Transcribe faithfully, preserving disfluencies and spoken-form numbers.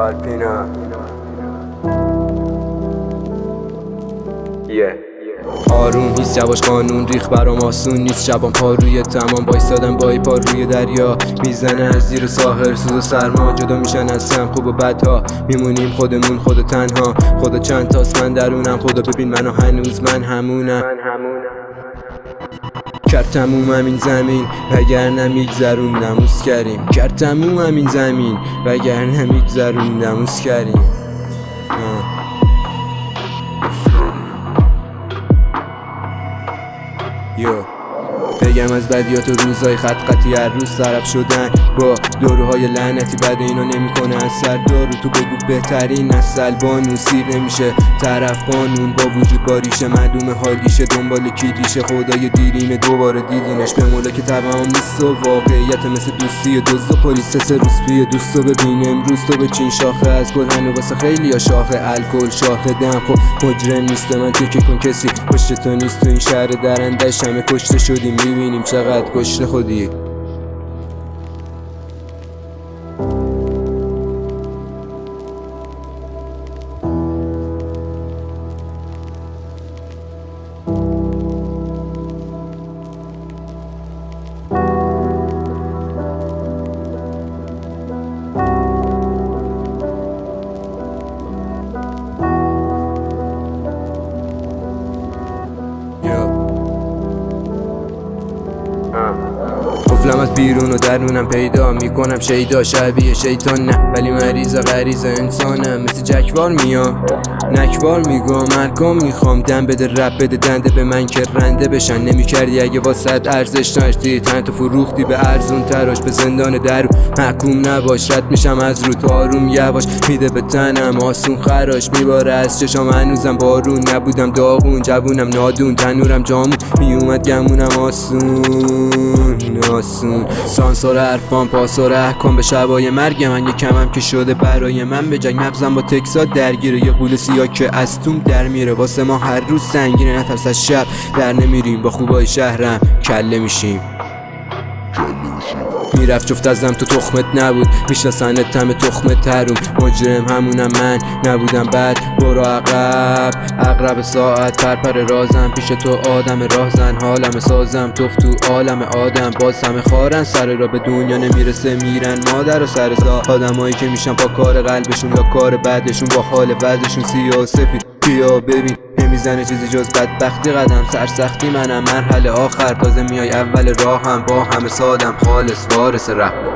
آلپینا آروم هیست جواش قانون ریخ برام آسون نیست. شبان پا روی تمام بایستادم با ای پا روی دریا میزنه از زیر ساحل سوز و سرما جدا میشن از سم خوب و بدها میمونیم خودمون خود تنها خدا چند تاست من درونم خدا ببین منو هنوز من همونم کرد تمومم این زمین وگرنه میگذروندم اسکریم کرد تمومم این زمین وگرنه میگذروندم اسکریم یو بگم از بدیات و روزای خط خطی هر روز طرف شدن با دوروهای لعنتی بد اینا نمیکنه از سر دارو تو بگو بهترین نسل بانون سیر نمیشه طرف قانون با وجود با ریشه معدوم حالیشه دنبال کلیشه خدای دیرینه دوباره دیدینش به مولا که تمام نیست و واقعیت مثل دوستی دوست و پلیس سه روز پیه دوستو ببین امروز تو به چین شاخه از گل هنو واسه خیلی ها شاخه الکل شاهدم خب مجرم نیست به من تکه کن کسی پشت تو نیست تو این شهر درندش همه کشته شدیم میبینیم چقدر کشته خودی قفلم از بیرون و درونم پیدا میکنم شیدا شبیه شیطان نه ولی مریض غریض انسانم مثل جکوار میام نکوار میگم مرکام میخوام دم بده رب بده دنده به من که رنده بشن نمیکردی اگه واسط ارزش داشتی تن تو فروختی به ارزون تراش به زندان درو محکوم نباش رد میشم از رو تو آروم یواش میده به تنم آسون خراش میباره از چشام هنوزم بارون نبودم داغون جوونم نادون تنورم جامون میومد گمونم آسون آسون سانسور حرفان پاسور احکام به شبای مرگ من یکمم که شده برای من به جنگ مغزم با تکسات درگیره یه قول سیاه که از توم در میره واسه ما هر روز سنگینه نترس از شب در نمیریم با خوبای شهرم کله میشیم میرفت جفت ازم تو تخمت نبود میشناسنت تم تخمت تروم مجرم همونم من نبودم بد برو عقب اقرب ساعت پرپر رازم پیش تو آدم راهزن حالم سازم توف تو عالم آدم باز همه خارن سر را به دنیا نمیرسه میرن مادر و سر سا آدمایی که میشن با کار قلبشون یا کار بعدشون با حال وضعشون سیاه و سفید بیا ببین نمیزنه چیزی جز بدبختی قدم سرسختی منم مرحله آخر تازه میای اول راهم با همه سادم خالص وارث رپ